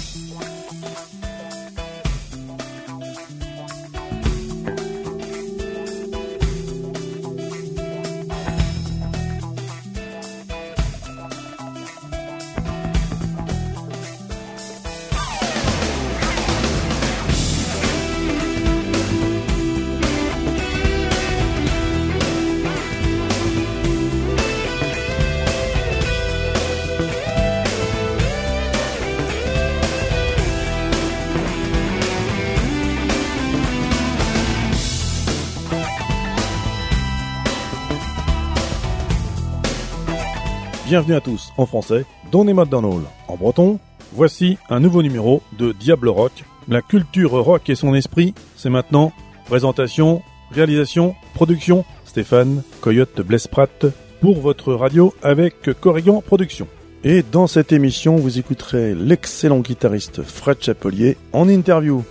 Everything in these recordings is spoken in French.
Bienvenue à tous en français, Donnez-moi Donald en breton. Voici un nouveau numéro de Diable Rock. La culture rock et son esprit, c'est maintenant. Présentation, réalisation, production, Stéphane Coyote Blesprat pour votre radio avec Corrigan Productions. Et dans cette émission, vous écouterez l'excellent guitariste Fred Chapelier en interview.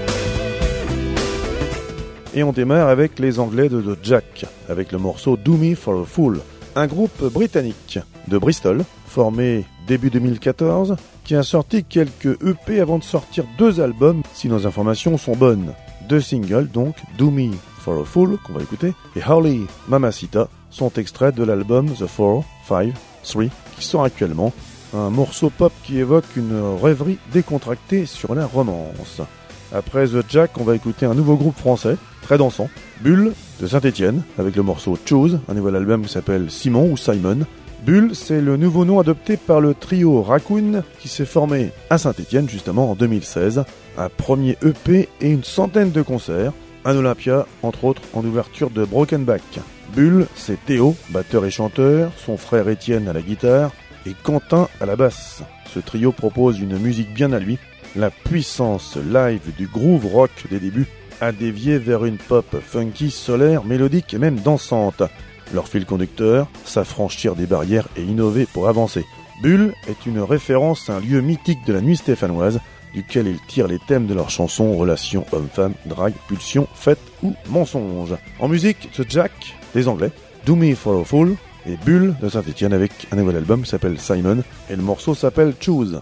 Et on démarre avec les Anglais de The Jack, avec le morceau Do Me For A Fool, un groupe britannique de Bristol, formé début 2014, qui a sorti quelques EP avant de sortir 2 albums, si nos informations sont bonnes. 2 singles donc, Do Me For A Fool, qu'on va écouter, et Holy Mamacita, sont extraits de l'album The 4, 5, 3, qui sort actuellement, un morceau pop qui évoque une rêverie décontractée sur la romance. Après The Jack, on va écouter un nouveau groupe français, très dansant, Bull de Saint-Étienne, avec le morceau Choose, un nouvel album qui s'appelle Simon ou Simon. Bull, c'est le nouveau nom adopté par le trio Raccoon qui s'est formé à Saint-Étienne justement en 2016. Un premier EP et une centaine de concerts, un Olympia entre autres en ouverture de Broken Back. Bull, c'est Théo, batteur et chanteur, son frère Étienne à la guitare et Quentin à la basse. Ce trio propose une musique bien à lui. La puissance live du groove rock des débuts a dévié vers une pop funky, solaire, mélodique et même dansante. Leur fil conducteur, s'affranchir des barrières et innover pour avancer. Bull est une référence à un lieu mythique de la nuit stéphanoise, duquel ils tirent les thèmes de leurs chansons, relations hommes-femmes, drague, pulsion, fête ou mensonge. En musique, The Jack, des Anglais, Do Me For A Fool, et Bull de Saint-Étienne avec un nouvel album qui s'appelle Simon, et le morceau s'appelle Choose.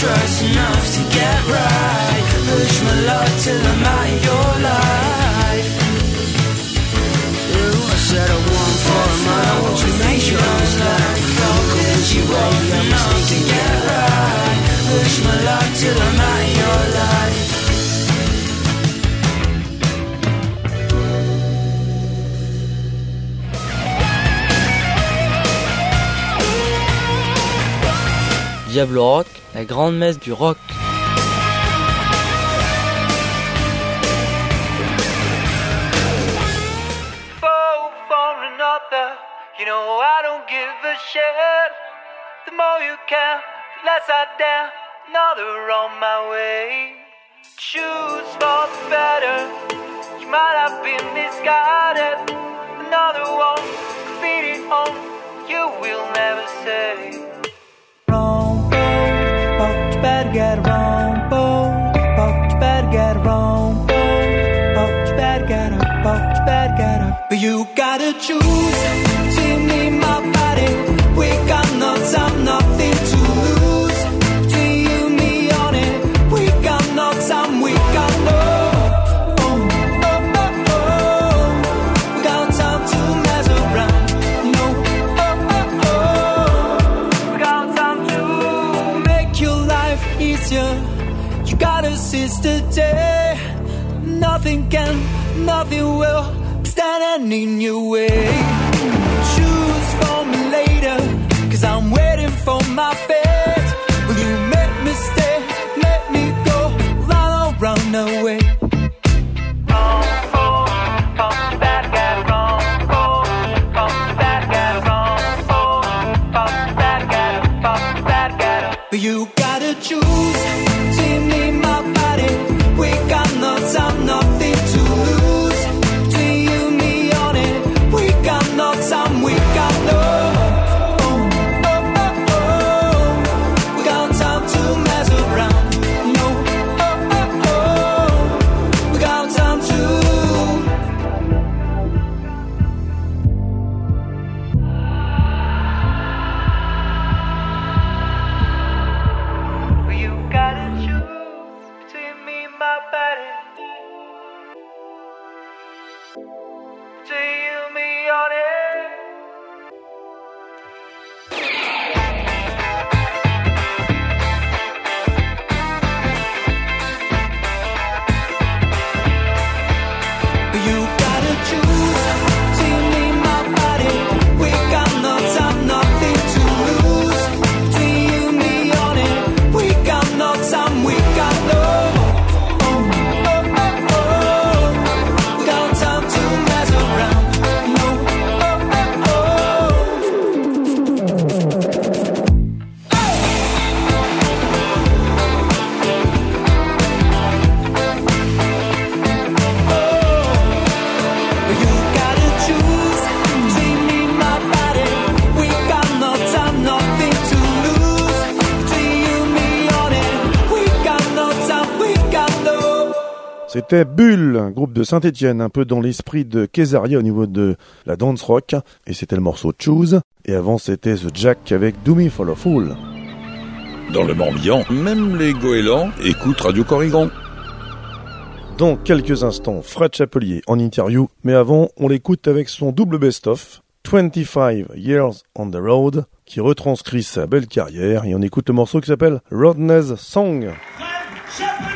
trust enough to get right. Push my luck till I'm out of your life. I said I want for a mile. Won't you make your own slide? Cause you want enough to get right. Push my luck till I'm out of your life. Diablo Rock, la grande messe du rock. You know I don't give a shit. The more you can, the less I dare. Another on my way. Choose for the better. You might have been misguided. Another one, beat it home. You will never say. Wrong boat, but you better get a wrong boat. But you better get a wrong boat. But you better get up, but you better get up. But you gotta choose. Nothing to lose. Between you and me on it, we got no time, we got no. We got time to mess around. No, we got time to make your life easier. You gotta seize the day. Nothing can, nothing will stand in your way. Choose for me later. I'm waiting for my fate. Will you make me stay? Let me go. Run away. Wrong boat, fuck the bad guy. Wrong boat, fuck the bad guy. Wrong boat, fuck the bad guy. Fuck the bad guy. But you gotta choose. Between me and my body, we got no time, nothing to lose. Between you and me on it, we got no time, we got no. C'était Bull, un groupe de Saint-Étienne, un peu dans l'esprit de Kesaria au niveau de la dance rock, et c'était le morceau Choose, et avant c'était The Jack avec Do Me For A Fool. Dans le Morbihan, même les goélands écoutent Radio Corrigan. Dans quelques instants, Fred Chapelier en interview, mais avant, on l'écoute avec son double best-of, 25 Years on the Road, qui retranscrit sa belle carrière, et on écoute le morceau qui s'appelle Rodney's Song. Fred Chapelier.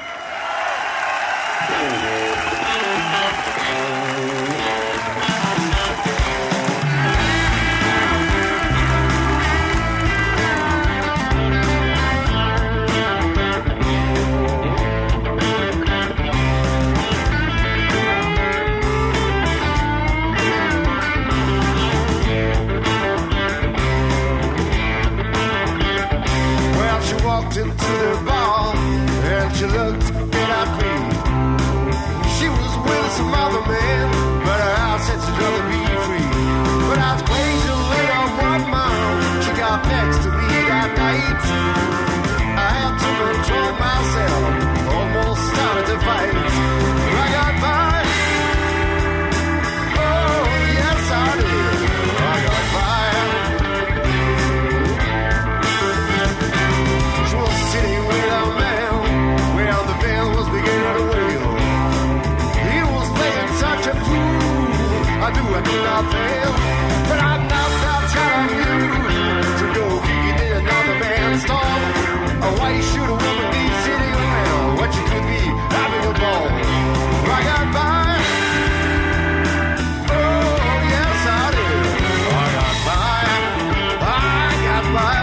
Into the bar and she looked a bit happy. She was with some other man, but I said she'd rather be free. But I was crazy late on one mile. She got next to me that night. I had to control myself, almost started to fight. I got by. Oh yes I did. I got by. She was sitting without fail. But I'm not telling you to go kicking in another man's stall. Why should a woman be sitting around when she could be having a ball? I got by. Oh, yes, I did. I got by. I got by.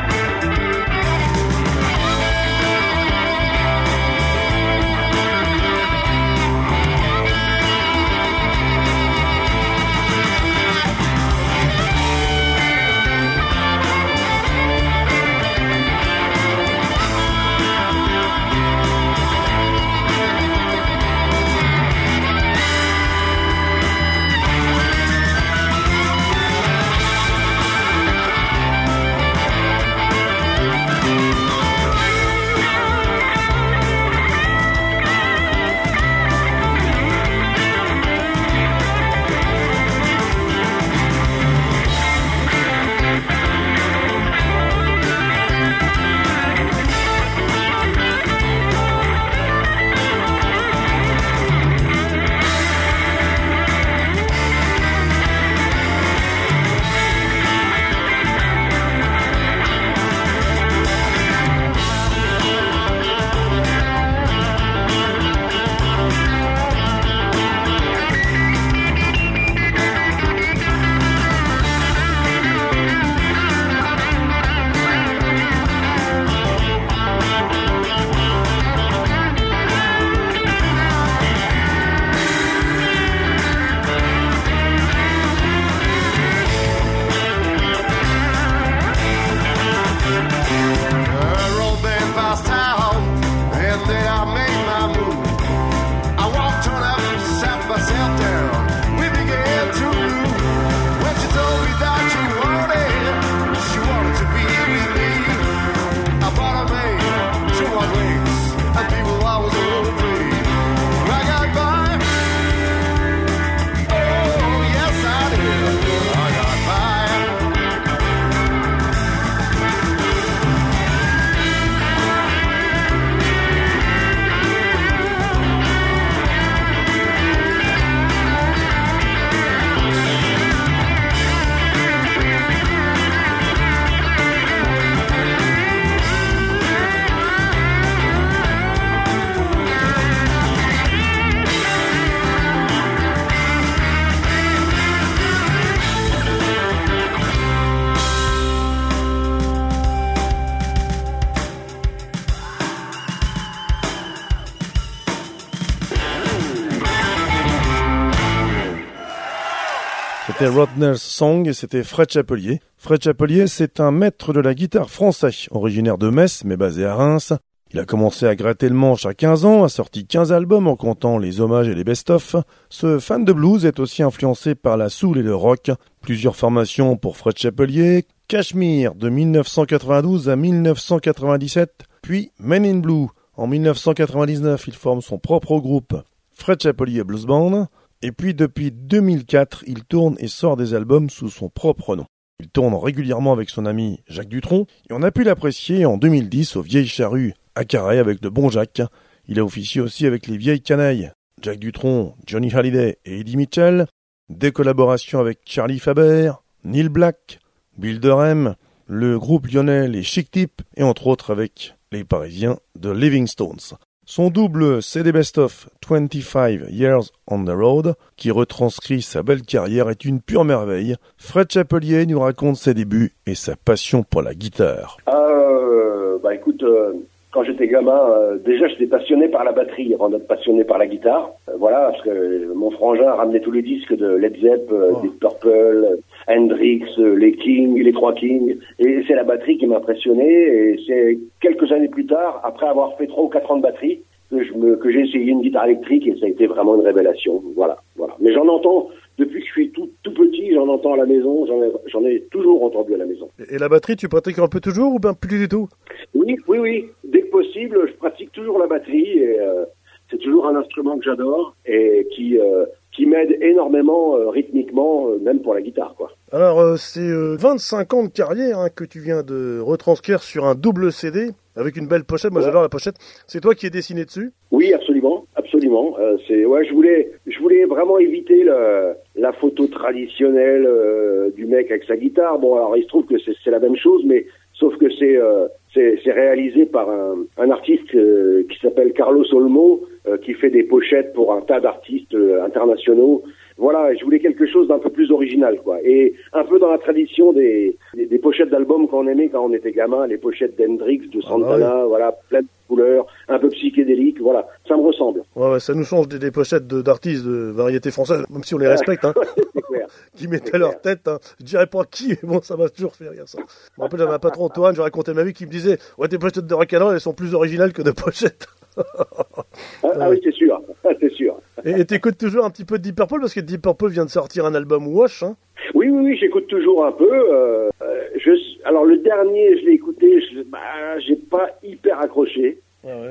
C'était Rodner's Song et c'était Fred Chapelier. Fred Chapelier, c'est un maître de la guitare français, originaire de Metz mais basé à Reims. Il a commencé à gratter le manche à 15 ans, a sorti 15 albums en comptant les hommages et les best-of. Ce fan de blues est aussi influencé par la soul et le rock. Plusieurs formations pour Fred Chapelier, Cashmere de 1992 à 1997, puis Men in Blue. En 1999, il forme son propre groupe, Fred Chapelier Blues Band. Et puis depuis 2004, il tourne et sort des albums sous son propre nom. Il tourne régulièrement avec son ami Jacques Dutronc et on a pu l'apprécier en 2010 aux Vieilles Charrues à Carhaix avec le bon Jacques. Il a officié aussi avec les Vieilles Canailles, Jacques Dutronc, Johnny Hallyday et Eddie Mitchell, des collaborations avec Charlie Faber, Neil Black, Bill Durham, le groupe lyonnais les Chic Tip et entre autres avec les Parisiens de Living Stones. Son double CD Best-of 25 Years on the Road, qui retranscrit sa belle carrière, est une pure merveille. Fred Chapelier nous raconte ses débuts et sa passion pour la guitare. Écoute, quand j'étais gamin, déjà j'étais passionné par la batterie avant d'être passionné par la guitare. Voilà, parce que mon frangin ramenait tous les disques de Led Zepp, Deep Purple, Hendrix, les Kings, les trois Kings. Et c'est la batterie qui m'impressionnait. Et c'est quelques années plus tard, après avoir fait 3 ou 4 ans de batterie, que j'ai essayé une guitare électrique et ça a été vraiment une révélation. Voilà. Mais j'en entends, depuis que je suis tout petit, j'en entends à la maison, j'en ai toujours entendu à la maison. Et la batterie, tu pratiques un peu toujours ou bien plus du tout? Oui. Dès que possible, je pratique toujours la batterie et c'est toujours un instrument que j'adore et qui m'aide énormément rythmiquement, même pour la guitare, quoi. Alors, c'est 25 ans de carrière que tu viens de retranscrire sur un double CD avec une belle pochette. Moi, j'adore la pochette. C'est toi qui es dessiné dessus? Oui, absolument. absolument. Je voulais vraiment éviter la photo traditionnelle du mec avec sa guitare. Bon, alors il se trouve que c'est la même chose, mais sauf que c'est réalisé par un artiste qui s'appelle Carlos Olmo, qui fait des pochettes pour un tas d'artistes internationaux. Voilà, je voulais quelque chose d'un peu plus original, quoi. Et un peu dans la tradition des pochettes d'albums qu'on aimait quand on était gamin, les pochettes d'Hendrix, de Santana, voilà, plein de couleurs, un peu psychédéliques, voilà. Ça me ressemble. Ouais, ça nous change des pochettes d'artistes de variété française, même si on les respecte, hein. C'est clair. Qui mettaient leur tête, hein. Je dirais pas qui, mais bon, ça m'a toujours fait rire, ça. Je me rappelle, j'avais un patron, Antoine, je racontais ma vie, qui me disait, ouais, tes pochettes de rock'n'roll, elles sont plus originales que de pochettes. Oui, c'est sûr, c'est sûr. Et t'écoutes toujours un petit peu de Deep Purple, parce que Deep Purple vient de sortir un album Wash, hein. Oui, j'écoute toujours un peu. Alors le dernier, je l'ai écouté, j'ai pas hyper accroché.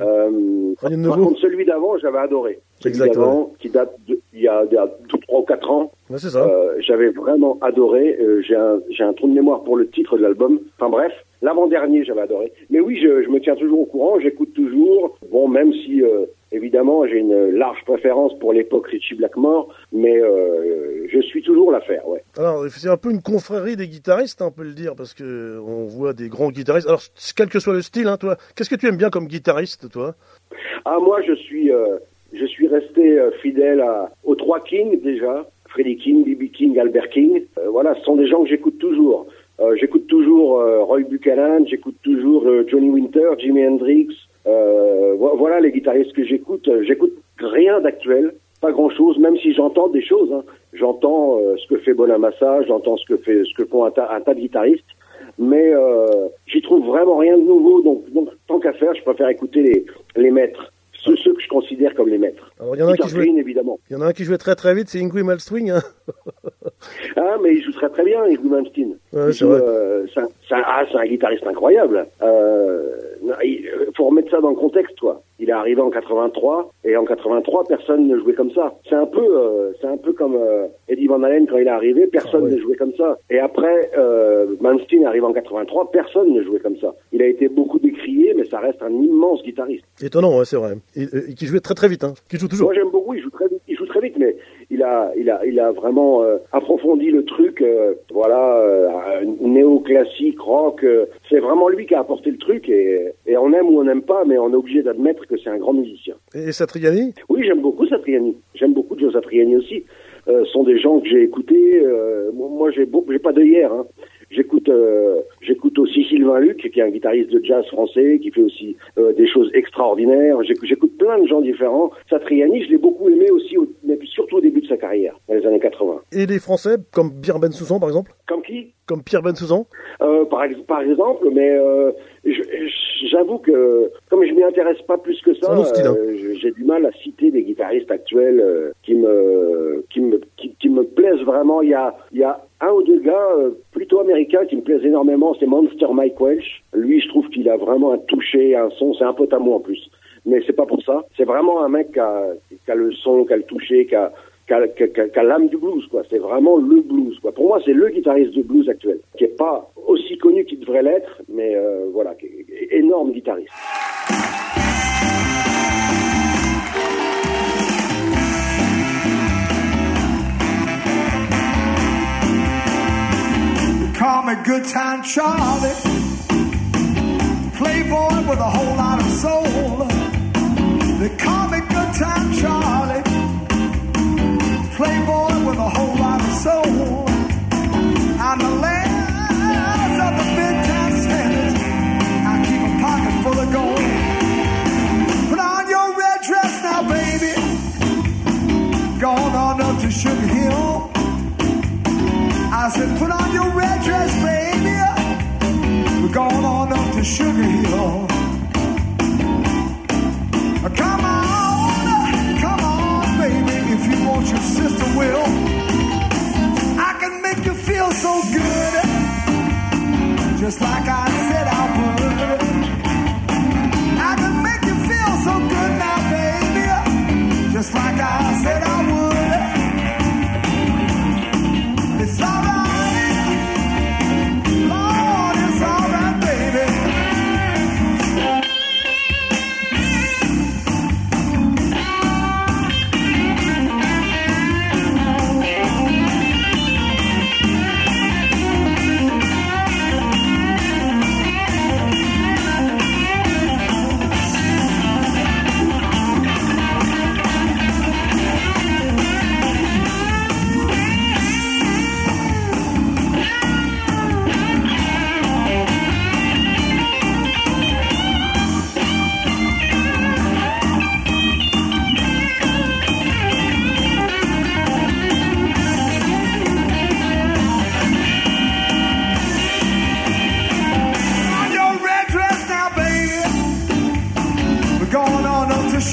Par contre, celui d'avant, j'avais adoré. Celui d'avant, qui date il y a 3 ou 4 ans. Ouais, c'est ça. J'avais vraiment adoré. J'ai un trou de mémoire pour le titre de l'album. Enfin bref, l'avant-dernier, j'avais adoré. Mais oui, je me tiens toujours au courant, j'écoute toujours. Bon, même si évidemment, j'ai une large préférence pour l'époque Ritchie Blackmore, mais je suis toujours l'affaire, ouais. Alors, c'est un peu une confrérie des guitaristes, on peut le dire, parce que on voit des grands guitaristes. Alors, quel que soit le style, hein, toi, qu'est-ce que tu aimes bien comme guitariste, toi? Ah, moi, je suis resté fidèle aux 3 Kings, déjà. Freddie King, B.B. King, Albert King. Voilà, ce sont des gens que j'écoute toujours. J'écoute toujours Roy Buchanan, j'écoute toujours Johnny Winter, Jimi Hendrix. Voilà les guitaristes que j'écoute. J'écoute rien d'actuel, pas grand-chose, même si j'entends des choses. Hein. J'entends ce que fait Bonamassa, j'entends ce que font un tas de guitaristes, mais j'y trouve vraiment rien de nouveau. Donc tant qu'à faire, je préfère écouter les maîtres. Ceux que je considère comme les maîtres. Alors, il y en a Peter Green, évidemment. Il y en a un qui jouait très très vite, c'est Yngwie Malmsteen. Hein. Ah, mais il joue très très bien, Yngwie Malmsteen. Ouais, c'est vrai. C'est un guitariste incroyable. Faut remettre ça dans le contexte, quoi. Il est arrivé en 83, et en 83, personne ne jouait comme ça. C'est un peu comme Eddie Van Halen quand il est arrivé, personne ne jouait comme ça. Et après, Malmsteen est arrivé en 83, personne ne jouait comme ça. Il a été beaucoup décrié, mais ça reste un immense guitariste. Étonnant, ouais, c'est vrai. Et qui jouait très très vite, hein. Qui joue toujours. Moi, j'aime beaucoup, il joue très vite, mais il a vraiment approfondi le truc, néoclassique, rock. C'est vraiment lui qui a apporté le truc, et on aime ou on n'aime pas, mais on est obligé d'admettre que c'est un grand musicien. Et Satriani? Oui, j'aime beaucoup Satriani. J'aime beaucoup Joe Satriani aussi. Sont des gens que j'ai écoutés. Moi, j'ai pas d'œillère, hein. J'écoute aussi Sylvain Luc, qui est un guitariste de jazz français, qui fait aussi des choses extraordinaires. J'écoute plein de gens différents. Satriani, je l'ai beaucoup aimé aussi, mais surtout au début de sa carrière, dans les années 80. Et les Français, comme Pierre Bensoussan, par exemple? Comme qui? Comme Pierre Bensoussan? Par exemple, mais j'avoue que comme je m'y intéresse pas plus que ça, style, hein. J'ai du mal à citer des guitaristes actuels qui me plaisent vraiment. Il y a un ou deux gars plutôt américains qui me plaisent énormément, c'est Monster Mike Welch. Lui, je trouve qu'il a vraiment un toucher, un son, c'est un pote à moi en plus. Mais c'est pas pour ça. C'est vraiment un mec qui a le son, qui a le toucher, qui a l'âme du blues, quoi. C'est vraiment le blues, quoi. Pour moi, c'est le guitariste de blues actuel, qui est pas aussi connu qu'il devrait l'être, mais voilà, qui est énorme guitariste. Call me Good Time Charlie, playboy with a whole lot of soul. They call me Good Time Charlie, playboy with a whole lot of soul. I'm the last of the big time standards. I keep a pocket full of gold. Put on your red dress now, baby. Going on up to Sugar Hill. I said, put on your red dress, baby. We're going on up to Sugar Hill.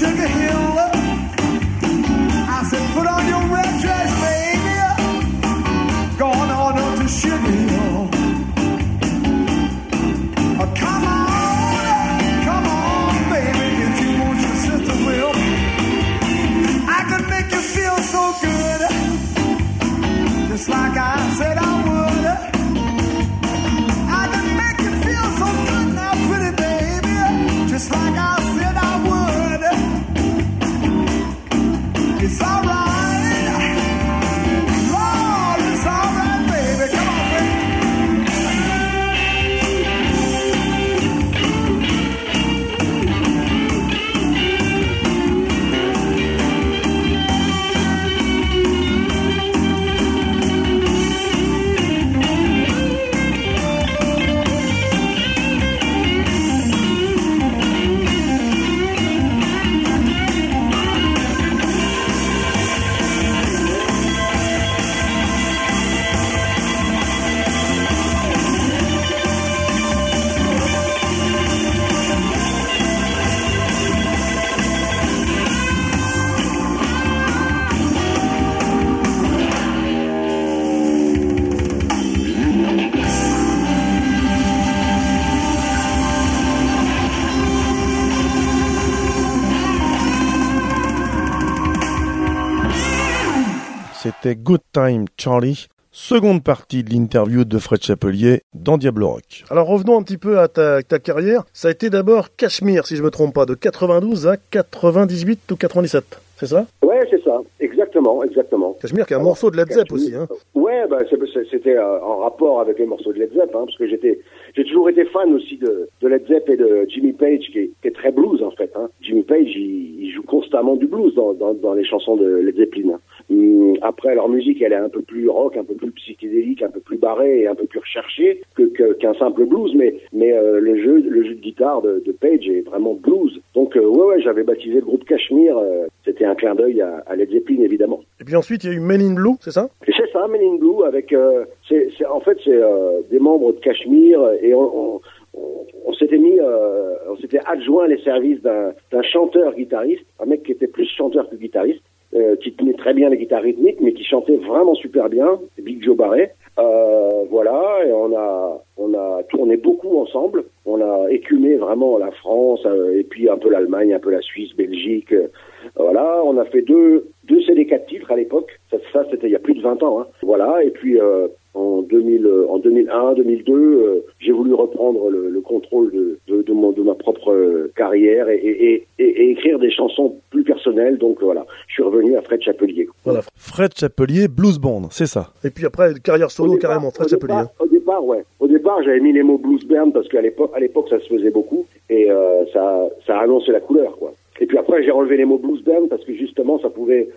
Sugar Hill. I said, put on your red dress, baby. Going on up to Sugar Hill. Come on, baby, if you want your sister will. I can make you feel so good, just like I said I would. I can make you feel so good now, pretty baby, just like I said I would. It's alright, Lord, it's alright, baby. Come on, baby. C'était Good Time Charlie, seconde partie de l'interview de Fred Chapelier dans Diablo Rock. Alors revenons un petit peu à ta carrière. Ça a été d'abord Cashmere, si je me trompe pas, de 92 à 98 ou 97, c'est ça? Ouais, c'est ça, exactement. Cashmere qui est un morceau de Led Zepp aussi, hein? Ouais, bah c'était en rapport avec les morceaux de Led Zepp, parce que j'ai toujours été fan aussi de Led Zepp et de Jimmy Page, qui est très blues en fait. Jimmy Page, il joue constamment du blues dans les chansons de Led Zeppelin. Après, leur musique, elle est un peu plus rock, un peu plus psychédélique, un peu plus barrée et un peu plus recherchée qu'un simple blues, mais le jeu de guitare de Page est vraiment blues. Donc ouais, j'avais baptisé le groupe Cashmere. C'était un clin d'œil à Led Zeppelin, évidemment. Et puis ensuite, il y a eu Men in Blue, c'est ça? C'est ça, Men in Blue, avec c'est des membres de Cashmere, et on s'était adjoint les services d'un chanteur-guitariste, un mec qui était plus chanteur que guitariste, qui tenait très bien les guitares rythmiques, mais qui chantait vraiment super bien, Big Joe Barret. Voilà, et on a tourné beaucoup ensemble. On a écumé vraiment la France, et puis un peu l'Allemagne, un peu la Suisse, Belgique. Voilà, on a fait deux CD 4 titres à l'époque. Ça c'était il y a plus de 20 ans. Voilà, et puis en 2001, 2002, j'ai voulu reprendre le contrôle de ma propre carrière et écrire des chansons plus personnelles. Donc voilà, je suis revenu à Fred Chapelier. Voilà, Fred Chapelier Blues Band, c'est ça. Et puis après, carrière solo carrément, Fred Chapelier. Au départ, j'avais mis les mots blues band parce qu'à l'époque, ça se faisait beaucoup, et ça annonçait la couleur, quoi. Et puis après, j'ai relevé les mots blues band parce que justement, ça pouvait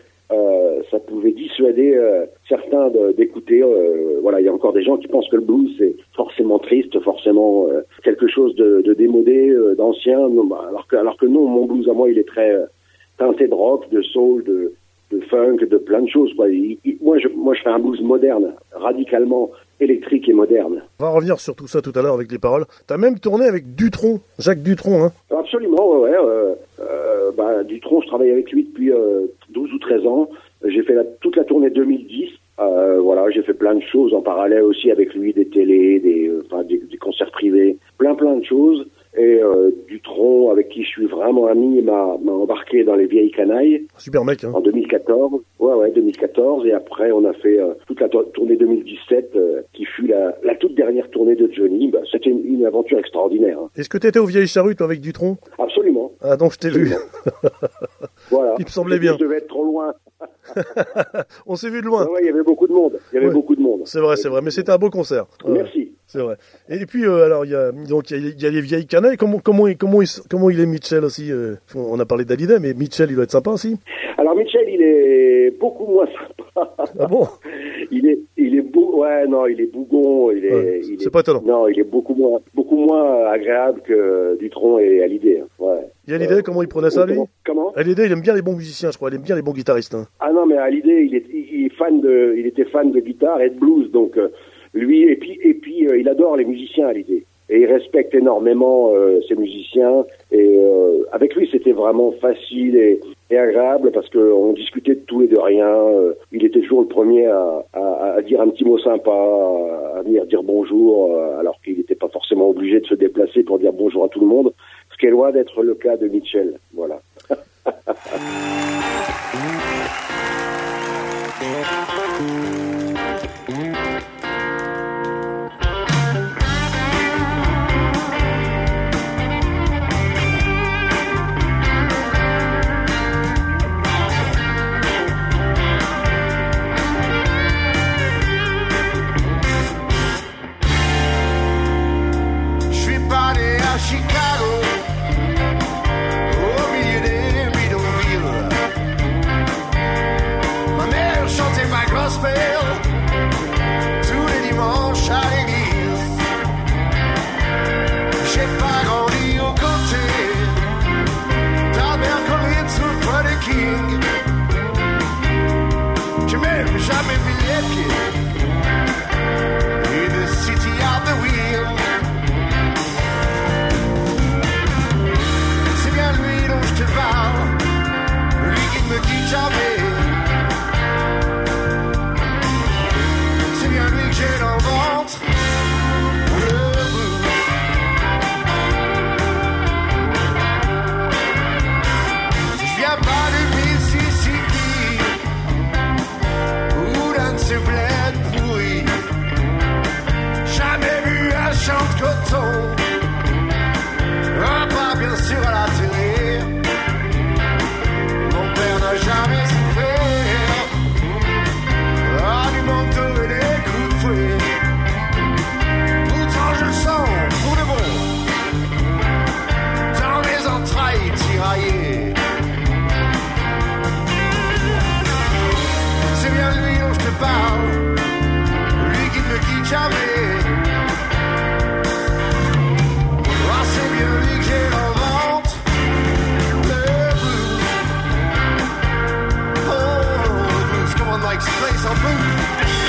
dissuader certains d'écouter. Voilà, il y a encore des gens qui pensent que le blues c'est forcément triste, forcément quelque chose de démodé, d'ancien. Alors que non, mon blues à moi, il est très teinté de rock, de soul, de funk, de plein de choses, quoi. Moi, je fais un blues moderne, radicalement électrique et moderne. On va revenir sur tout ça tout à l'heure avec les paroles. T'as même tourné avec Dutronc, Jacques Dutronc, hein? Absolument, ouais. Dutronc, je travaille avec lui depuis 12 ou 13 ans. J'ai fait toute la tournée 2010. Voilà, j'ai fait plein de choses en parallèle aussi avec lui, des télés, des concerts privés, plein de choses. Et Dutronc, avec qui je suis vraiment ami, m'a embarqué dans les Vieilles Canailles. Super mec, hein. En 2014. Ouais, 2014. Et après, on a fait toute la tournée 2017, qui fut la toute dernière tournée de Johnny. C'était une aventure extraordinaire. Est-ce que tu étais aux Vieilles Charrues, toi, avec Dutronc? Absolument. Ah, donc je t'ai vu. Voilà. Il me semblait bien. Je devais être trop loin. On s'est vu de loin. Ouais, il y avait beaucoup de monde. C'est vrai. Mais c'était un beau concert. Merci. C'est vrai. Et puis alors il y a les Vieilles Canailles. Comment il est Mitchell aussi? On a parlé d'Hallyday, mais Mitchell il doit être sympa aussi. Alors Mitchell il est beaucoup moins sympa. Ah bon? Il est bougon. C'est pas étonnant. Non, il est beaucoup moins agréable que Dutronc et Hallyday. Ouais. Et Hallyday, comment il prenait ça lui? Comment? Hallyday il aime bien les bons musiciens, je crois. Il aime bien les bons guitaristes. Hein. Ah non, mais Hallyday il était fan de guitare et de blues, donc. Lui, et puis il adore les musiciens à l'idée. Et il respecte énormément ses musiciens. Et avec lui, c'était vraiment facile et agréable parce que on discutait de tout et de rien. Il était toujours le premier à dire un petit mot sympa, à venir dire bonjour, alors qu'il n'était pas forcément obligé de se déplacer pour dire bonjour à tout le monde, ce qui est loin d'être le cas de Mitchell. Voilà. Chicago, au milieu des bidonvilles. Ma mère chantait ma gospel tous les dimanches à l'église. J'ai pas grandi aux côtés d'Albert Luther King. J'ai même jamais vu les pieds in the city of the wheel. Je te parle, lui qui ne me quitte jamais. C'est bien lui que j'ai dans le ventre, le blues. Je viens pas du Mississippi ou d'un de ces bleds pourris. Jamais vu un champ de coton, pas bien sûr à la télé. Jamais souffert du manteau et des coups de fouet. Pourtant je le sens pour de bon dans mes entrailles tiraillées. C'est bien lui dont je te parle, lui qui ne me quitte jamais. Oh, c'est bien lui que j'ai dans le ventre. Like space on boot.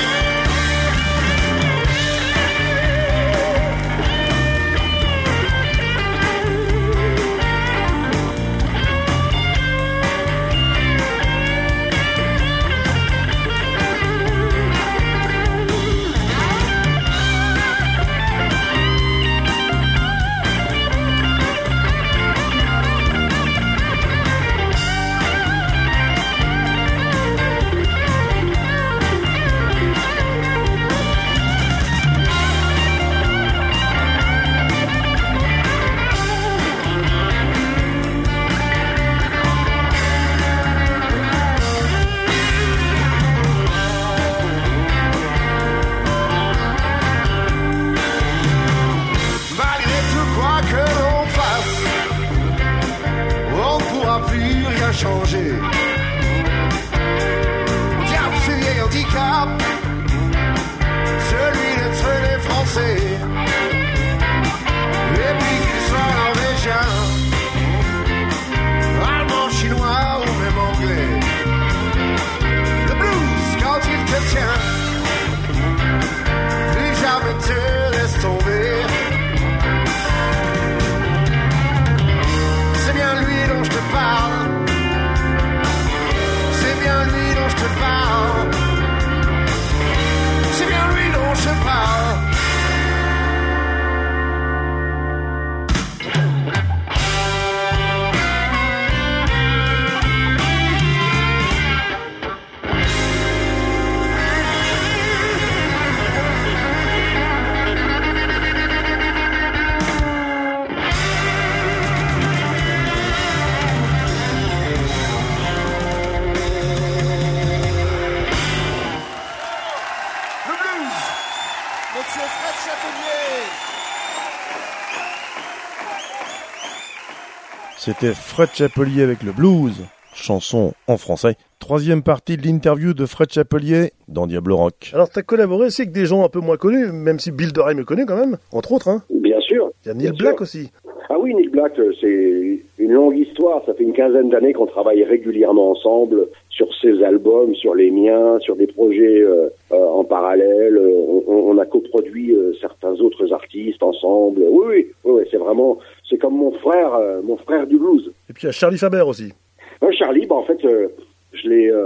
Changer. Diable, ce vieil handicap, celui d'être les Français. Et puis qu'ils soient norvégiens, allemands, chinois ou même anglais. Le blues, quand il te tient, plus jamais te laisse tomber. C'est bien lui dont je te parle. C'est bien lui dont je te parle. C'est bien lui dont je te parle. C'était Fred Chapelier avec le blues, chanson en français. Troisième partie de l'interview de Fred Chapelier dans Diablo Rock. Alors t'as collaboré aussi avec des gens un peu moins connus, même si Bill Durham est connu quand même, entre autres. Hein. Bien sûr. Il y a Neil Black aussi. Ah oui, Neil Black, c'est une longue histoire. Ça fait une quinzaine d'années qu'on travaille régulièrement ensemble sur ses albums, sur les miens, sur des projets en parallèle. On a coproduit certains autres artistes ensemble. Oui, c'est vraiment, c'est comme mon frère du blues. Et puis il y a Charlie Faber aussi. Charlie, en fait, je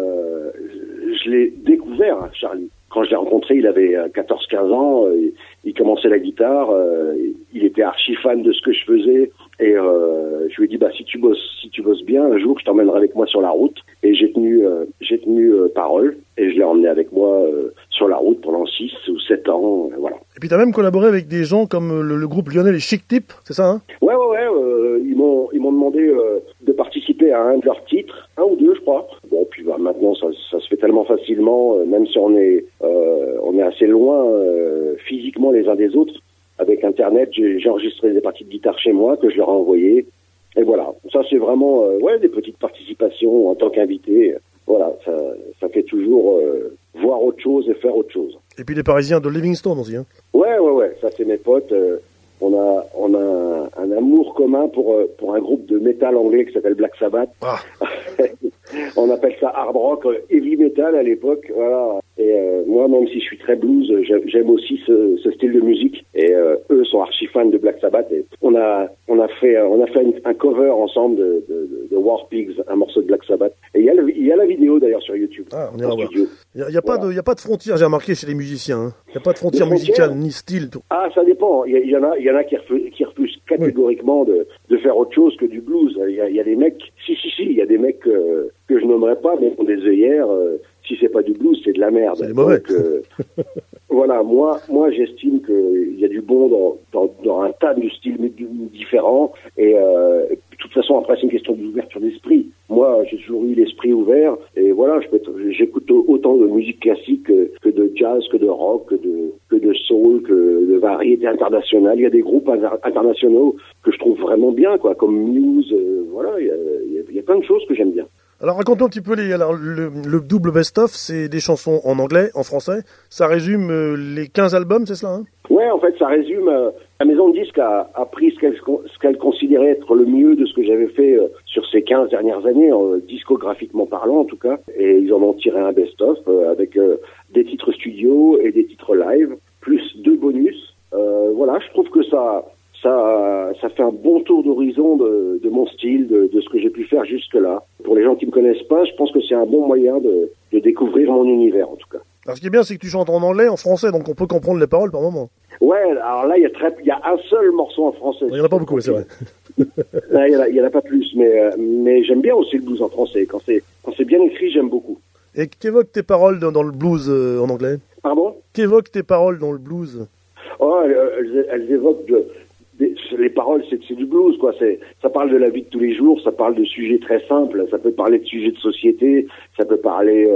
l'ai découvert, Charlie. Quand je l'ai rencontré, il avait 14-15 ans, il commençait la guitare, il était archi fan de ce que je faisais, et je lui ai dit, si tu bosses bien, un jour je t'emmènerai avec moi sur la route, et j'ai tenu parole, et je l'ai emmené avec moi sur la route pendant 6 ou 7 ans, voilà. Et puis t'as même collaboré avec des gens comme le groupe lyonnais, les Chic Tips, c'est ça, hein? Ouais, ils m'ont demandé de participer à un de leurs titres, un ou deux, je crois. Bon, puis maintenant, ça se fait tellement facilement, même si on est assez loin physiquement les uns des autres. Avec Internet, j'ai enregistré des parties de guitare chez moi que je leur ai envoyées. Et voilà, ça c'est vraiment des petites participations en tant qu'invité. Voilà, ça fait toujours voir autre chose et faire autre chose. Et puis les Parisiens de Livingstone aussi, hein? Ouais, ça c'est mes potes. On a un amour commun pour un groupe de métal anglais qui s'appelle Black Sabbath. Ah. On appelle ça hard rock, heavy metal à l'époque. Voilà. Et moi, même si je suis très blues, j'aime aussi ce style de musique. Et eux sont archi fans de Black Sabbath. Et on a fait un cover ensemble de War Pigs, un morceau de Black Sabbath. Et il y a la vidéo d'ailleurs sur YouTube. Ah, on ira voir. Il y a pas de frontières, j'ai remarqué chez les musiciens. Hein. Il y a pas de frontières musicales ni style. Tout. Ah, ça dépend. Il y en a qui refusent catégoriquement de faire autre chose que du blues. Il y a des mecs. Si, il y a des mecs que je nommerai pas, mais qui ont des œillères. Si c'est pas du blues, c'est de la merde. C'est mauvais. Donc, voilà, moi j'estime qu'il y a du bon dans un tas de styles différents. Et de toute façon, après, c'est une question d'ouverture d'esprit. Moi, j'ai toujours eu l'esprit ouvert. Et voilà, j'écoute autant de musique classique que de jazz, que de rock, que de soul, que de variété internationale. Il y a des groupes internationaux que je trouve vraiment bien, quoi, comme Muse. Voilà, il y a plein de choses que j'aime bien. Alors raconte-nous un petit peu le double best-of, c'est des chansons en anglais, en français. Ça résume les 15 albums, c'est cela, hein? Ouais, en fait, ça résume. La maison de disques a pris ce qu'elle considérait être le mieux de ce que j'avais fait sur ces 15 dernières années, discographiquement parlant en tout cas. Et ils en ont tiré un best-of avec des titres studio et des titres live, plus 2 bonus. Voilà, je trouve que ça fait un bon tour d'horizon de mon style, de ce que j'ai pu faire jusque-là. Pour les gens qui me connaissent pas, je pense que c'est un bon moyen de découvrir mon univers, en tout cas. Alors, ce qui est bien, c'est que tu chantes en anglais, en français, donc on peut comprendre les paroles par moment. Ouais, alors là, il y a un seul morceau en français. Il y en a pas beaucoup, c'est vrai. Là, il y en a pas plus, mais j'aime bien aussi le blues en français. Quand c'est bien écrit, j'aime beaucoup. Et qu'évoquent tes paroles dans le blues en anglais? Pardon? Qu'évoquent tes paroles dans le blues? Oh, elles évoquent les paroles, c'est du blues, quoi. Ça parle de la vie de tous les jours, ça parle de sujets très simples, ça peut parler de sujets de société, ça peut parler,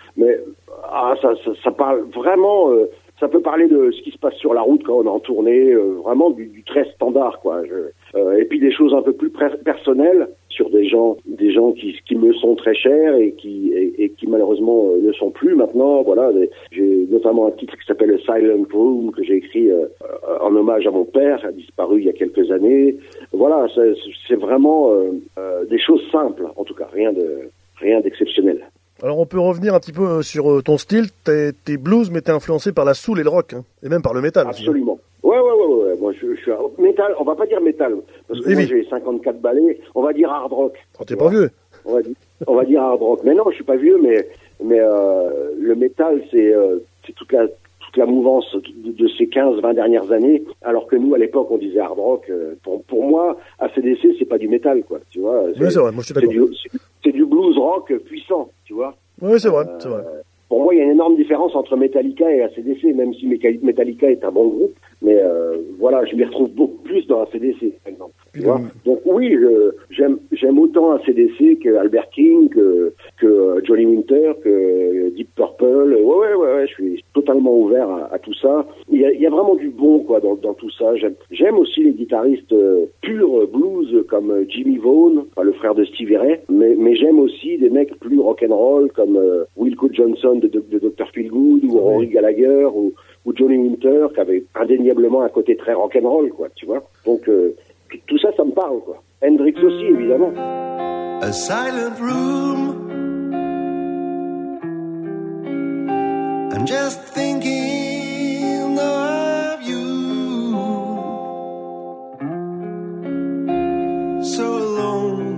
ça parle vraiment, ça peut parler de ce qui se passe sur la route quand on est en tournée, vraiment du très standard, quoi. Et puis des choses un peu plus personnelles sur des gens qui me sont très chers et qui malheureusement ne sont plus maintenant. Voilà, j'ai notamment un titre qui s'appelle Silent Room que j'ai écrit en hommage à mon père, a disparu il y a quelques années. Voilà, c'est vraiment des choses simples, en tout cas, rien d'exceptionnel. Alors on peut revenir un petit peu sur ton style. T'es blues, mais t'es influencé par la soul et le rock, hein, et même par le métal. Absolument. Aussi, hein. Ouais. Moi, je suis un métal. On va pas dire métal parce que moi j'ai 54 balais. On va dire hard rock. Oh, t'es pas vieux. On va dire hard rock. Mais non, je suis pas vieux. Mais le métal, c'est toute la mouvance de ces 15-20 dernières années. Alors que nous, à l'époque, on disait hard rock. Pour moi, AC/DC, c'est pas du métal, quoi. Tu vois. Oui, c'est vrai. Moi, je suis d'accord. C'est du blues rock puissant, tu vois. Oui, c'est vrai. C'est vrai. Pour moi, il y a une énorme différence entre Metallica et AC/DC, même si Metallica est un bon groupe. Mais voilà, je m'y retrouve beaucoup plus dans AC/DC, par exemple. Tu vois. Donc oui, j'aime autant AC/DC que Albert King, que Johnny Winter, que Deep Purple. Ouais, je suis totalement ouvert à tout ça. Il y a vraiment du bon, quoi, dans tout ça. J'aime aussi les guitaristes purs blues comme Jimmy Vaughan, le frère de Stevie Ray, mais j'aime aussi des mecs plus rock'n'roll comme Wilco Johnson de Dr. Feelgood ou Rory Gallagher ou Johnny Winter qui avait indéniablement un côté très rock'n'roll, quoi, tu vois. Donc tout ça me parle, quoi. Hendrix aussi, évidemment. A silent room. I'm just thinking of you. So alone.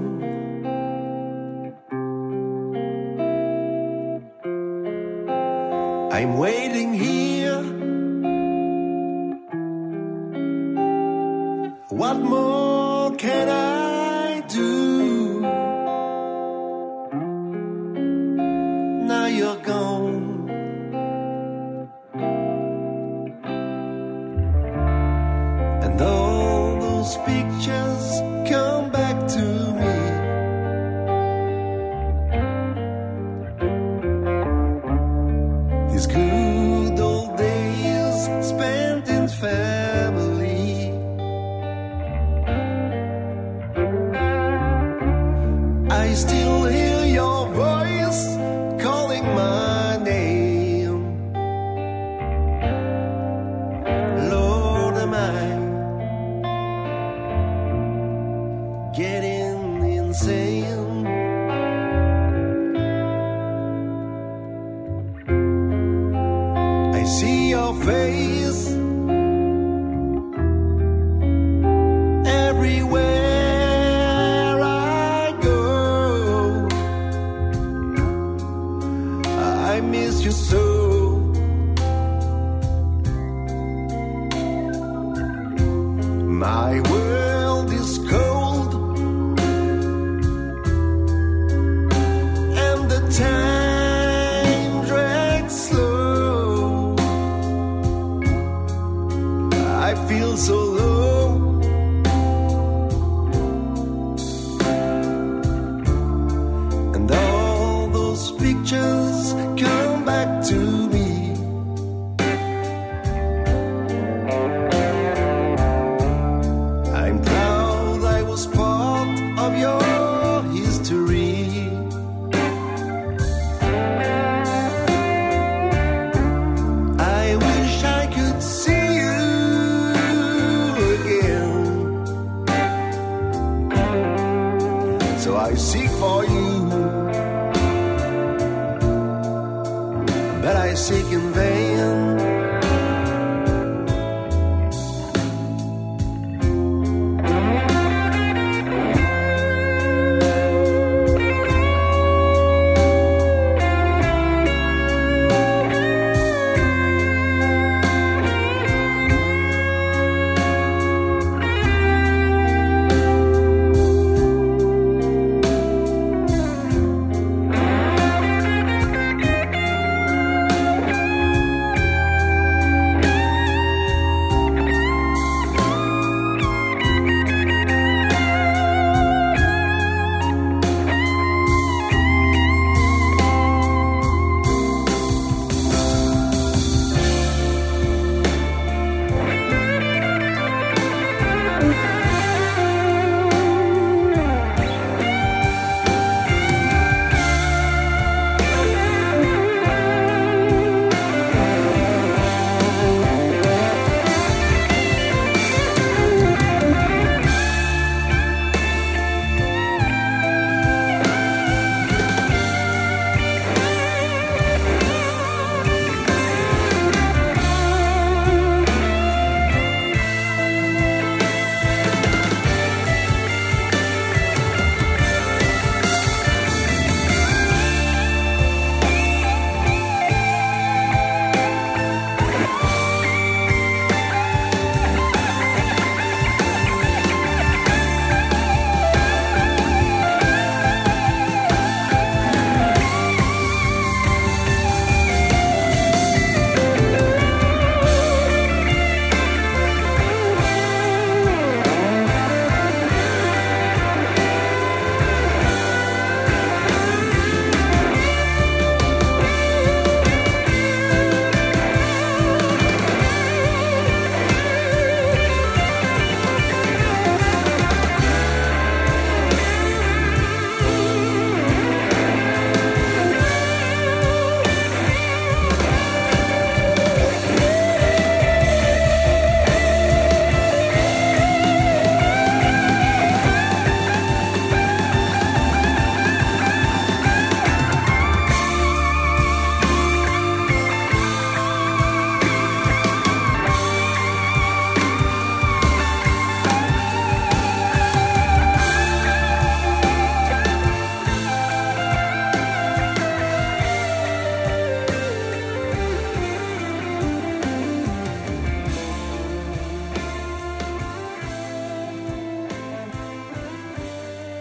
I'm waiting here. What more can I do? Now you're gone. And all those pictures come back to me. These good old days spent in family. I still hear your voice calling my name. Lord, am I getting insane? I see your face everywhere I go. I miss you so. My world is cold, and the time drags slow. I feel so low. And all those pictures come back to me. I'm proud I was part of your history. I wish I could see you again. So I seek for you, but I seek in vain.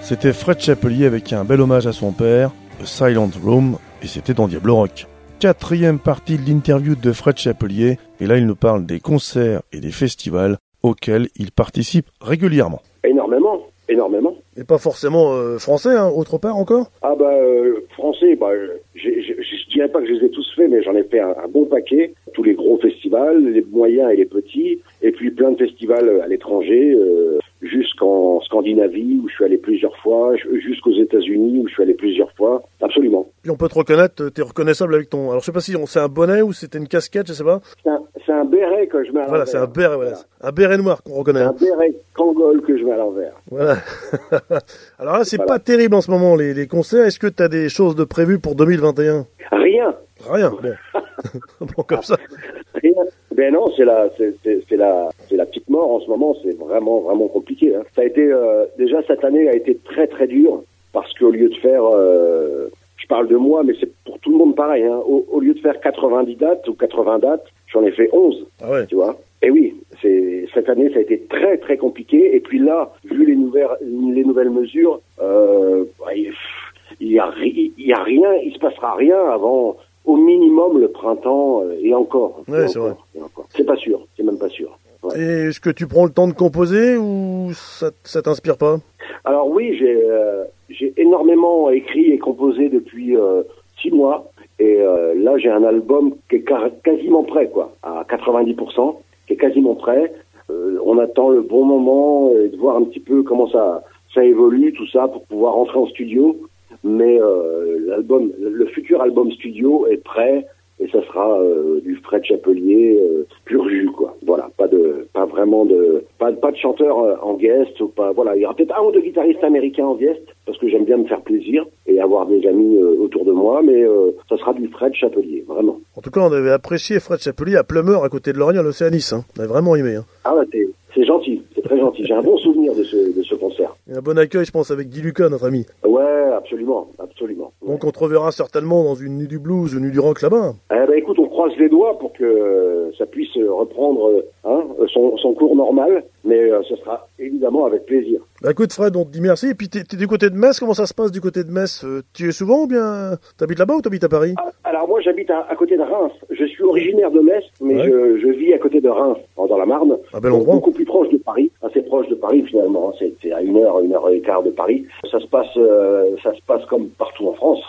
C'était Fred Chapelier avec un bel hommage à son père, A Silent Room, et c'était dans Diablo Rock. 4e partie de l'interview de Fred Chapelier, et là il nous parle des concerts et des festivals auxquels il participe régulièrement. Énormément. Et pas forcément français, hein, autre part encore? Ah français, je dirais pas que je les ai tous faits, mais j'en ai fait un bon paquet. Tous les gros festivals, les moyens et les petits, et puis plein de festivals à l'étranger, jusqu'en Scandinavie où je suis allé plusieurs fois, jusqu'aux États-Unis où je suis allé plusieurs fois. Absolument. Puis on peut te reconnaître, t'es reconnaissable avec ton... Alors je sais pas si c'est un bonnet ou c'était une casquette, je sais pas. C'est un béret que je mets à l'envers. Voilà, c'est un béret, voilà. Un béret noir qu'on reconnaît. Un béret Kangol que je mets à l'envers. Voilà. Alors là, c'est pas terrible en ce moment, les concerts. Est-ce que t'as des choses de prévues pour 2021? Rien. Bon. Bon, comme ça. Rien. Ben non, c'est la petite mort en ce moment. C'est vraiment compliqué. Hein. Ça a été déjà cette année a été très très dur parce qu'au lieu de faire, je parle de moi, mais c'est pour tout le monde pareil. Hein, au lieu de faire 90 dates ou 80 dates, j'en ai fait 11. Ah ouais. Tu vois. Et oui, cette année ça a été très très compliqué. Et puis là, vu les nouvelles mesures, il y a rien, il se passera rien avant. Au minimum le printemps et encore. Ouais, c'est vrai. C'est pas sûr, c'est même pas sûr. Ouais. Et est-ce que tu prends le temps de composer ou ça t'inspire pas? Alors oui, j'ai énormément écrit et composé depuis 6 mois. Et là, j'ai un album qui est quasiment prêt, quoi, à 90%, qui est quasiment prêt. On attend le bon moment et de voir un petit peu comment ça évolue, tout ça, pour pouvoir rentrer en studio. Mais le futur album studio est prêt et ça sera du Fred Chapelier pur jus, quoi. Voilà, pas de chanteur en guest ou pas. Voilà, il y aura peut-être 1 ou 2 guitaristes américains en guest parce que j'aime bien me faire plaisir et avoir des amis autour de moi, mais ça sera du Fred Chapelier, vraiment. En tout cas, on avait apprécié Fred Chapelier à Plumeur à côté de Lorient à l'Océanis. Hein. On avait vraiment aimé. Hein. Ah ouais, c'est gentil, c'est très gentil. J'ai un bon souvenir de ce concert. Et un bon accueil, je pense, avec Guy Lucas, notre ami. Ouais, absolument. Donc on te reverra certainement dans une nuit du blues, une nuit du rock là-bas. Écoute, on croise les doigts pour que ça puisse reprendre son cours normal, mais ce sera évidemment avec plaisir. Bah écoute Fred, on te dit merci. Et puis t'es du côté de Metz, comment ça se passe du côté de Metz? Tu y es souvent ou bien t'habites là-bas ou t'habites à Paris? Alors moi j'habite à côté de Reims. Je suis originaire de Metz, mais ouais. je vis à côté de Reims, dans la Marne. Un bel endroit. Beaucoup plus proche de Paris, assez proche de Paris finalement. C'est à 1 heure et quart de Paris. Ça se passe comme partout en France.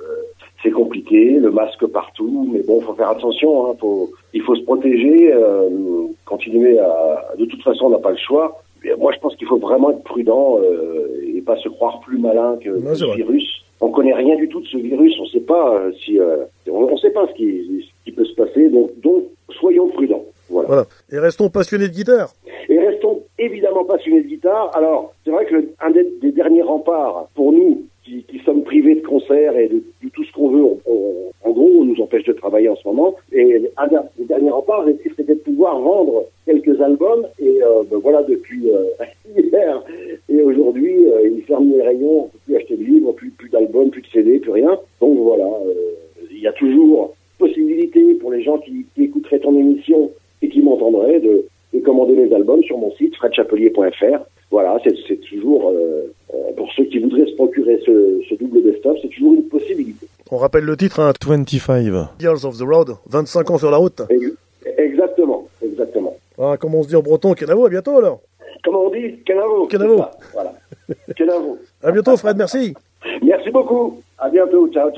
C'est compliqué, le masque partout, mais bon, faut faire attention. Hein, il faut se protéger, continuer de toute façon, on n'a pas le choix. Moi, je pense qu'il faut vraiment être prudent et pas se croire plus malin que ce virus. On connaît rien du tout de ce virus. On sait pas on sait pas ce qui peut se passer. Donc, soyons prudents. Voilà. Et restons passionnés de guitare. Et restons évidemment passionnés de guitare. Alors, c'est vrai que un des derniers remparts pour nous qui sommes privés de concerts et de tout ce qu'on veut, en gros, on nous empêche de travailler en ce moment. Et un des derniers remparts, c'était de pouvoir vendre quelques albums. Et voilà, depuis hier et aujourd'hui, ils ferment les rayons, on ne peut plus acheter de livres, plus d'albums, plus de CD, plus rien. Donc voilà, il y a toujours possibilité pour les gens qui écouteraient ton émission et qui m'entendraient de commander mes albums sur mon site fredchapelier.fr. Voilà, c'est toujours, pour ceux qui voudraient se procurer ce double best-of, c'est toujours une possibilité. On rappelle le titre, hein, 25 Years of the Road, 25 ans sur la route. Exactement. Ah, comment on se dit en breton, Kenavo, à bientôt alors. Comment on dit? Kenavo. Voilà. Kenavo. À bientôt Fred, merci. Merci beaucoup. À bientôt. Ciao.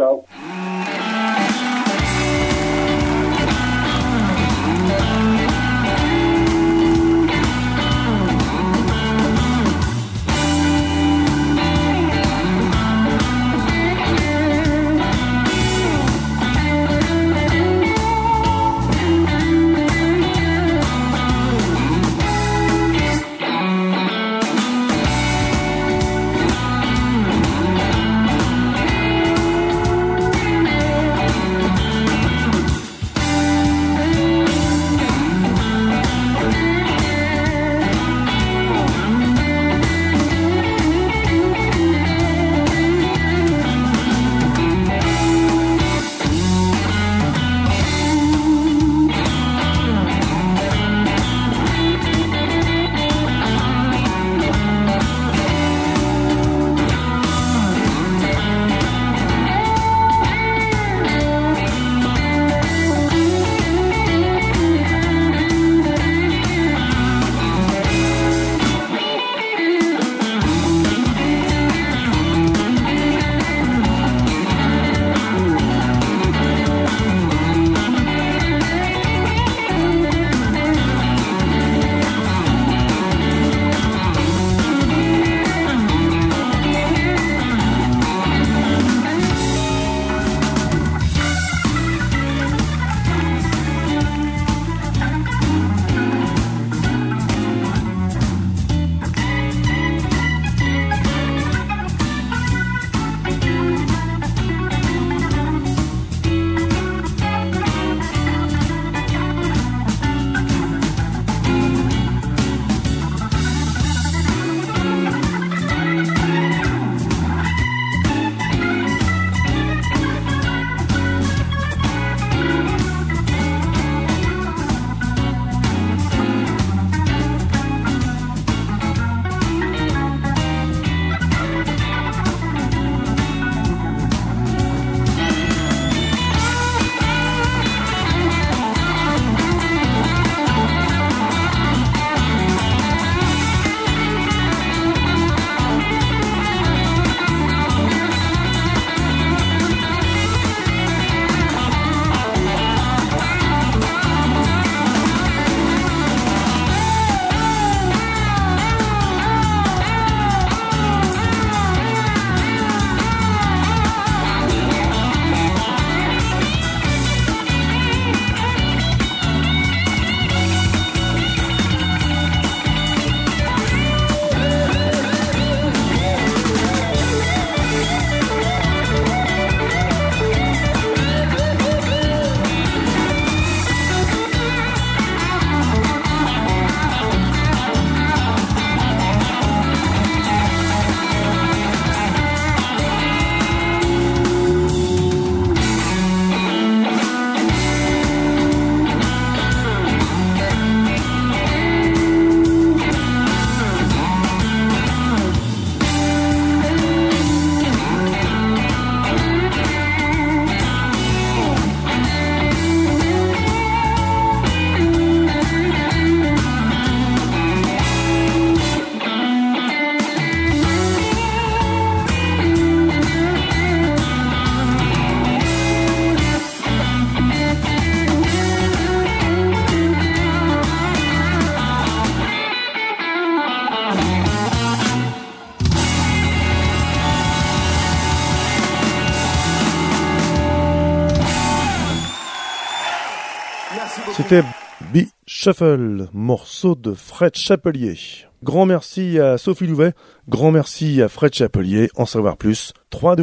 C'était Be Shuffle, morceau de Fred Chapelier. Grand merci à Sophie Louvet, grand merci à Fred Chapelier. En savoir plus,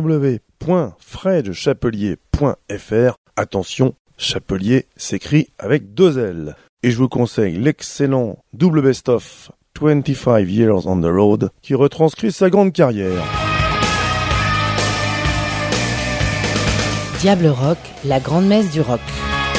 www.fredchapelier.fr. Attention, Chapelier s'écrit avec 2 L. Et je vous conseille l'excellent double best-of 25 Years on the Road qui retranscrit sa grande carrière. Diable Rock, la grande messe du rock.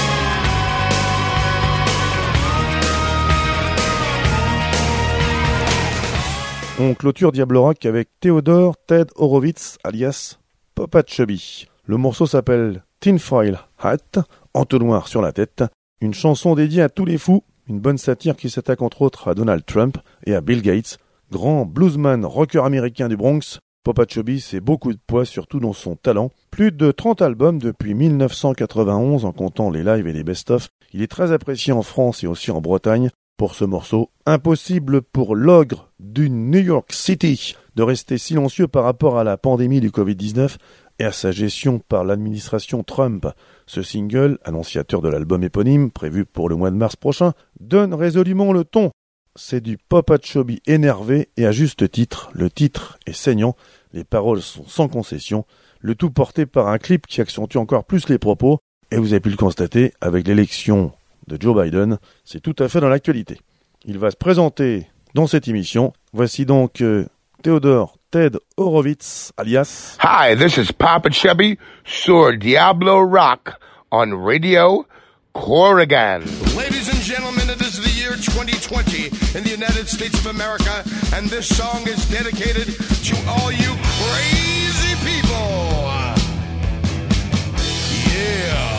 On clôture Diable Rock avec Theodore Ted Horowitz, alias Papa Chubby. Le morceau s'appelle Tinfoil Hat, entonnoir sur la tête, une chanson dédiée à tous les fous, une bonne satire qui s'attaque entre autres à Donald Trump et à Bill Gates, grand bluesman rocker américain du Bronx. Papa Chubby, c'est beaucoup de poids, surtout dans son talent. Plus de 30 albums depuis 1991 en comptant les lives et les best-of. Il est très apprécié en France et aussi en Bretagne. Pour ce morceau, impossible pour l'ogre du New York City de rester silencieux par rapport à la pandémie du Covid-19 et à sa gestion par l'administration Trump. Ce single, annonciateur de l'album éponyme, prévu pour le mois de mars prochain, donne résolument le ton. C'est du Papa Chubby énervé et à juste titre. Le titre est saignant, les paroles sont sans concession, le tout porté par un clip qui accentue encore plus les propos, et vous avez pu le constater avec l'élection de Joe Biden, c'est tout à fait dans l'actualité. Il va se présenter dans cette émission. Voici donc Theodore Ted Horowitz, alias... Hi, this is Papa Chubby sur Diablo Rock on Radio Corrigan. Ladies and gentlemen, it is the year 2020 in the United States of America, and this song is dedicated to all you crazy people. Yeah.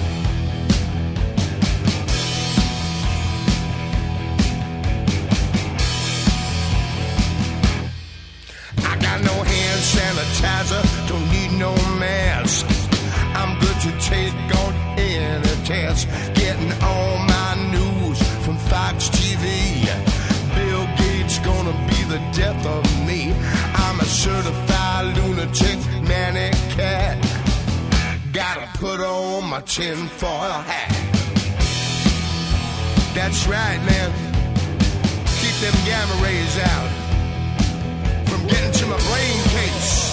I got no hand sanitizer, don't need no mask. I'm good to take on any test. Getting all my news from Fox TV. Bill Gates gonna be the death of me. I'm a certified lunatic, manic cat. Gotta put on my tinfoil hat. That's right, man. Keep them gamma rays out from getting to my brain case.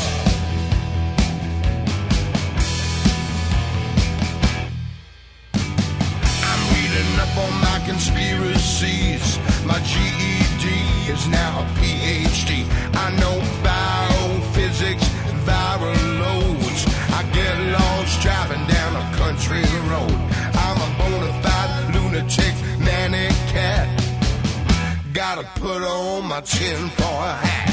I'm reading up on my conspiracies. My GED is now a PhD. I know biophysics, viral loads. I get lost driving down a country road. I'm a bona fide lunatic, manic cat. Gotta put on my tinfoil hat.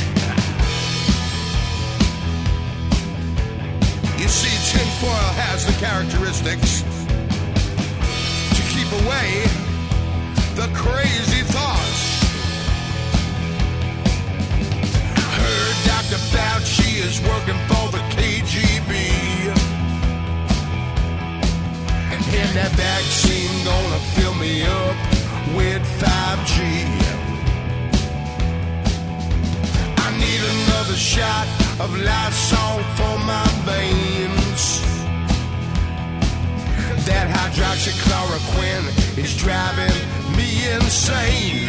You see, tinfoil has the characteristics to keep away the crazy thoughts. Heard Dr. Fauci is working for the KGB, and him that vaccine gonna fill me up with 5G. I need another shot of Lysol for my veins. That hydroxychloroquine is driving me insane.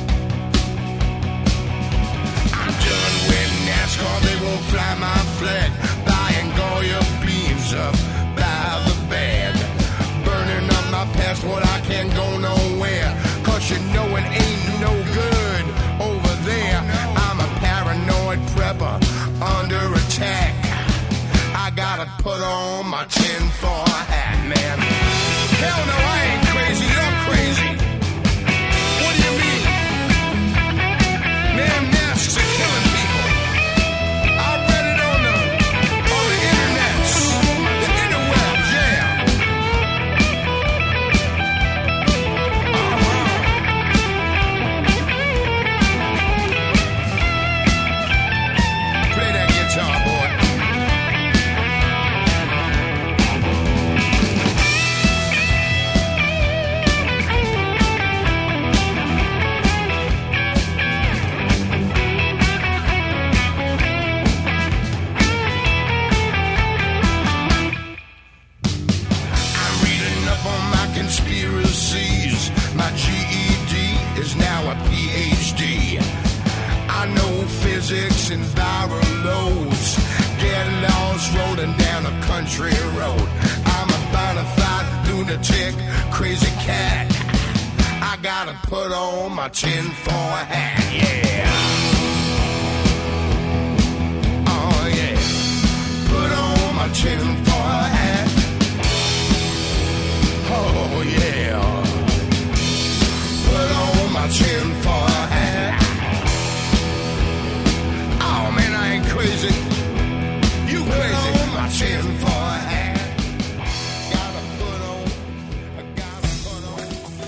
I'm done with NASCAR, they won't fly my flag. Buying Goya beans up by the bag. Burning up my passport, I can't go nowhere. Cause you know it ain't no good over there. I'm a paranoid prepper under attack. I gotta put on my tinfoil hat, man. Hell no, I ain't crazy, you're crazy. What do you mean? Man, masks are killing people. I read it on the internets, the interwebs, yeah. Play that guitar, boy. a country road. I'm a bona fide lunatic, crazy cat. I gotta put on my tin-foil hat, yeah. Oh yeah, put on my tin-foil hat. Oh yeah, put on my tin-foil hat. Oh man, I ain't crazy. You crazy? Put on my tin-foil hat. Gotta put on. I gotta put on.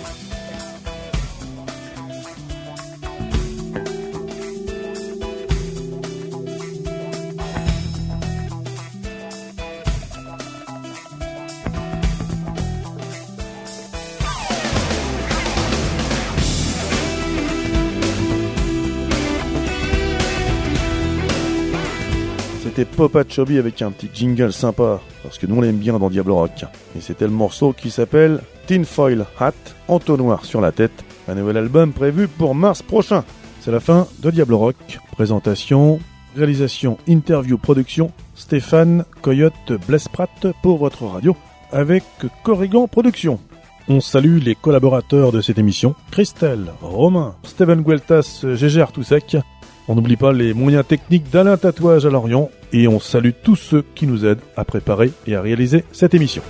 C'était Popa Chubby avec un petit jingle sympa, parce que nous on l'aime bien dans Diablo Rock. Et c'était le morceau qui s'appelle Tinfoil Hat, entonnoir sur la tête, un nouvel album prévu pour mars prochain. C'est la fin de Diablo Rock. Présentation, réalisation, interview, production, Stéphane Coyote Blesprat pour votre radio, avec Corrigan Productions. On salue les collaborateurs de cette émission, Christelle, Romain, Steven Gueltas, Gégé Artousek. On n'oublie pas les moyens techniques d'Alain Tatouage à Lorient et on salue tous ceux qui nous aident à préparer et à réaliser cette émission.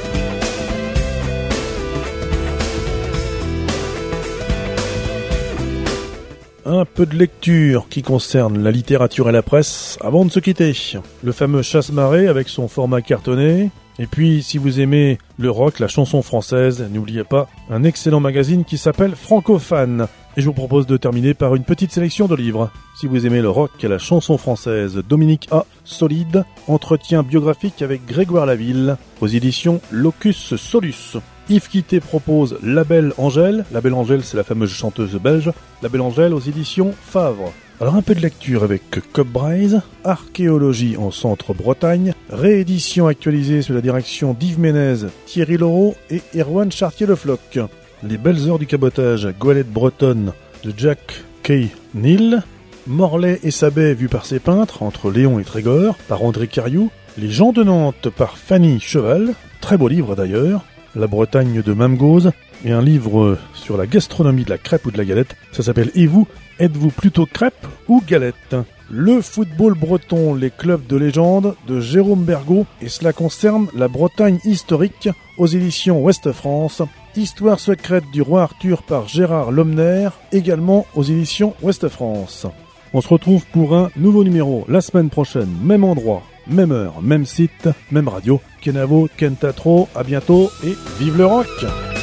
Un peu de lecture qui concerne la littérature et la presse avant de se quitter. Le fameux Chasse-Marée avec son format cartonné. Et puis, si vous aimez le rock, la chanson française, n'oubliez pas un excellent magazine qui s'appelle Francophane. Et je vous propose de terminer par une petite sélection de livres. Si vous aimez le rock et la chanson française, Dominique A. Solide, entretien biographique avec Grégoire Laville, aux éditions Locus Solus. Yves Quitté propose La Belle Angèle. La Belle Angèle, c'est la fameuse chanteuse belge. La Belle Angèle aux éditions Favre. Alors un peu de lecture avec Cobb Braise, Archéologie en Centre-Bretagne, réédition actualisée sous la direction d'Yves Ménez, Thierry Laureau et Erwan Chartier-Le-Floch. Les belles heures du cabotage, Goélette bretonne de Jack K. Neal, Morlaix et Sabet vus par ses peintres, entre Léon et Trégor, par André Cariou, Les gens de Nantes par Fanny Cheval, très beau livre d'ailleurs, La Bretagne de Mamgose, et un livre sur la gastronomie de la crêpe ou de la galette, ça s'appelle Et vous, êtes-vous plutôt crêpe ou galette ? Le football breton, les clubs de légende de Jérôme Bergaud, et cela concerne la Bretagne historique aux éditions Ouest France. Histoire secrète du roi Arthur par Gérard Lomner, également aux éditions Ouest France. On se retrouve pour un nouveau numéro la semaine prochaine, même endroit, même heure, même site, même radio. Kenavo, Kentatro, à bientôt et vive le rock!